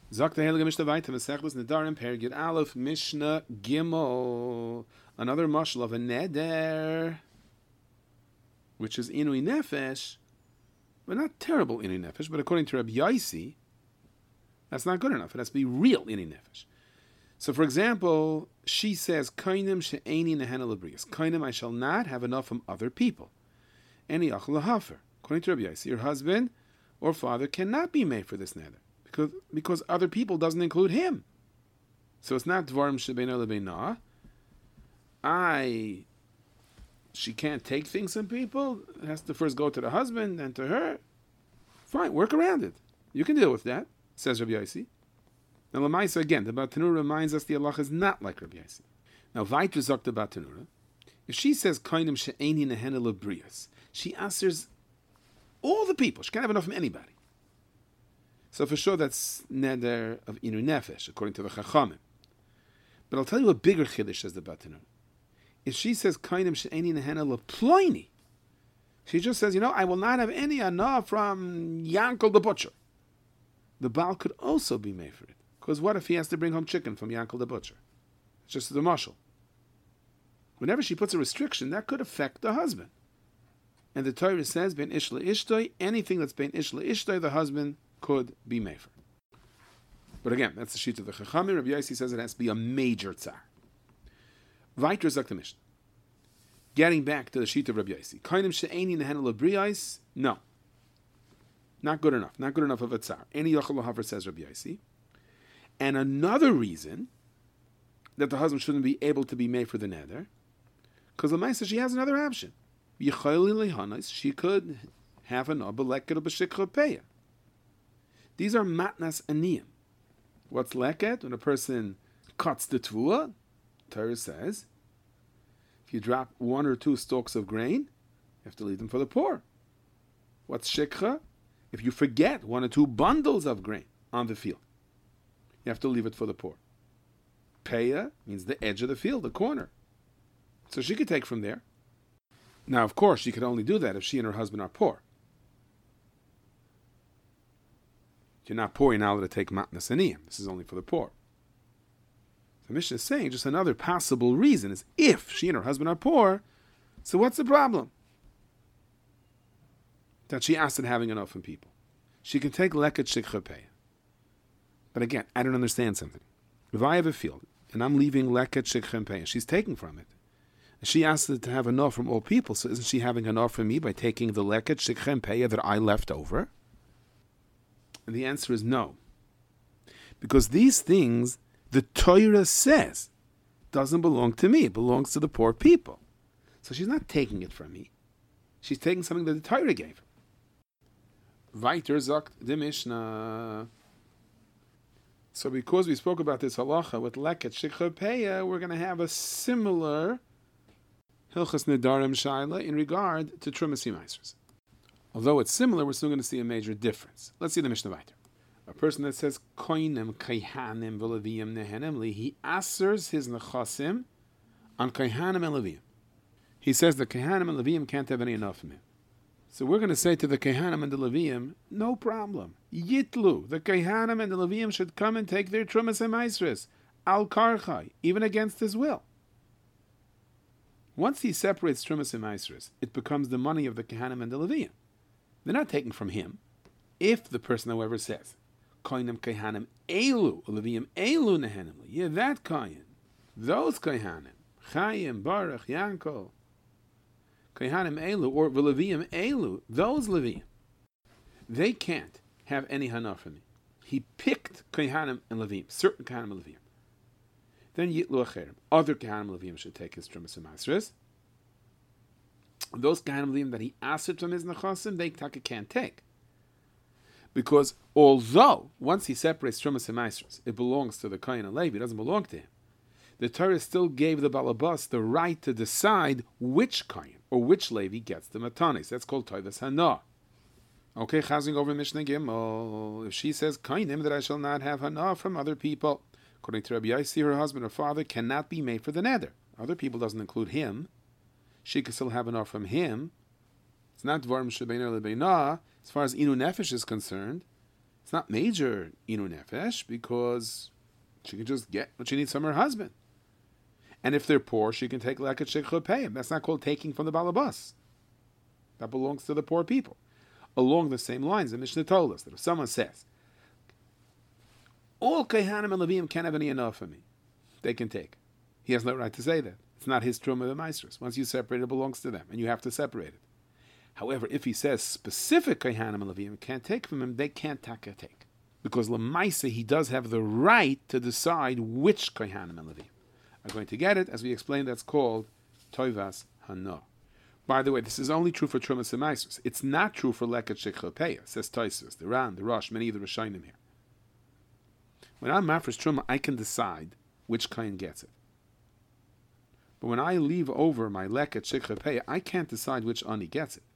Zok the Heilige Mishnah Vayta Mesechus Nedarim Perigid Aleph Mishnah Gimel. Another mashal of a neder, which is inui nefesh, but not terrible inui nefesh. But according to Rabbi Yaisi, that's not good enough. It has to be real inui nefesh. So, for example, she says, "Kainim she'eni nehena lebrius." Kainim, I shall not have enough from other people. Any achal lahafer. According to Rabbi Yaisi, your husband or father cannot be made for this neder. Because other people doesn't include him. So it's not dvarim shebeina lebeina. She can't take things from people. It has to first go to the husband and to her. Fine, work around it. You can deal with that, says Rabbi Yaisi. Now Lamaisa again, the Batanura reminds us the Allah is not like Rabbi Yaisi. Now Vaitra Zok the Batanura, if she says kainim she'eni nehena lebrius, she answers all the people. She can't have enough from anybody. So for sure that's neder of inu nefesh, according to the Chachamim. But I'll tell you a bigger chiddush, says the Batanur. If she says kainim she'eni nehena leploini, she just says, I will not have any anah from Yankel the butcher. The Baal could also be made for it. Because what if he has to bring home chicken from Yankel the butcher? It's just the mashal. Whenever she puts a restriction, that could affect the husband. And the Torah says, ben ishla ishtoi, anything that's ben ishla ishtoi, the husband could be mefer. But again, that's the sheet of the Chachamim. Rabbi Yaisi says it has to be a major tzar. Vaiter Zok the Mishnah. Getting back to the sheet of Rabbi Yaisi. Kainim she'eni nehena lebrius, no. Not good enough. Not good enough of a tzar. Any yochel lahaver, says Rabbi Yaisi. And another reason that the husband shouldn't be able to be made for the neder, because Lamaisa, she has another option. She could have an obeleket or b'shikra peya. These are matnas aniyim. What's leket? When a person cuts the tvua, Torah says, if you drop 1 or 2 stalks of grain, you have to leave them for the poor. What's shikha? If you forget 1 or 2 bundles of grain on the field, you have to leave it for the poor. Peya means the edge of the field, the corner. So she could take from there. Now, of course, she could only do that if she and her husband are poor. If you're not poor, you're not allowed to take matnas aniyim. This is only for the poor. The Mishnah is saying just another possible reason is if she and her husband are poor, so what's the problem? That she asked at having enough from people. She can take leket shikha peya. But again, I don't understand something. If I have a field and I'm leaving leket shikha peya, she's taking from it. She asked to have enough from all people, so isn't she having enough from me by taking the leket shikha peya that I left over? And the answer is no. Because these things, the Torah says, doesn't belong to me. It belongs to the poor people. So she's not taking it from me. She's taking something that the Torah gave her. Weiter sagt the Mishnah. So because we spoke about this halacha with leket shikha peya, we're going to have a similar hilchas nedarim shaila in regard to trumas yemaisros. Although it's similar, we're still going to see a major difference. Let's see the Mishnah weiter. A person that says koinim kaihanim v'leviyim nehenem li, he asers his nechasim on kaihanim and leviyim. He says the kaihanim and leviyim can't have any enough from him. So we're going to say to the kaihanim and the leviyim, no problem. Yitlu, the kaihanim and the leviyim should come and take their trumas and maisros al karchai, even against his will. Once he separates trumas and maisros, it becomes the money of the kaihanim and the leviyim. They're not taken from him. If the person, however, says, Koinim kaihanim elu, leviyim elu nehenim, yeah, that kohen, those kaihanim, Chaim, Baruch, Yankel, kaihanim elu, or leviyim elu, those leviyim, they can't have any hana from me. He picked kaihanim and leviyim, certain kaihanim and leviyim. Then yitlu acherim, other kaihanim and leviyim should take his trumas and maasros. Those kaihanim and leviyim that he asked from his nechasim, they can't take. Because although, once he separates trumas and maasros, it belongs to the kohen and levi, it doesn't belong to him. The Torah still gave the balabas the right to decide which kohen or which levi gets the matanis. That's called toivas hana. Okay, chazing over Mishnah Gimel. If she says kohenim that I shall not have hana from other people, according to Rabbi Yaisi, her husband or father cannot be made for the neder. Other people doesn't include him. She can still have enough from him. It's not dvarim shebeina lebeina. As far as inu nefesh is concerned, It's not major inu nefesh because she can just get what she needs from her husband. And if they're poor, she can take leket shikha payim. That's not called taking from the balabas. That belongs to the poor people. Along the same lines, the Mishnah told us that if someone says, all Kehanim and Levim can't have any enough for me, they can take. He has no right to say that. It's not his truma of the maestros. Once you separate it, it belongs to them, and you have to separate it. However, if he says specific Kehanim and Levim can't take from him, they can't take. Because Lemaisa, he does have the right to decide which Kehanim and Levim are going to get it. As we explained, that's called Toivas Hana. By the way, this is only true for Trumas and Maestros. It's not true for Leket Shekha Peya, says Tosfos, the Ran, the Rosh, many of the Rishonim here. When I'm Mafresh Truma, I can decide which kind gets it. But when I leave over my Leket Shekha Peya, I can't decide which Ani gets it.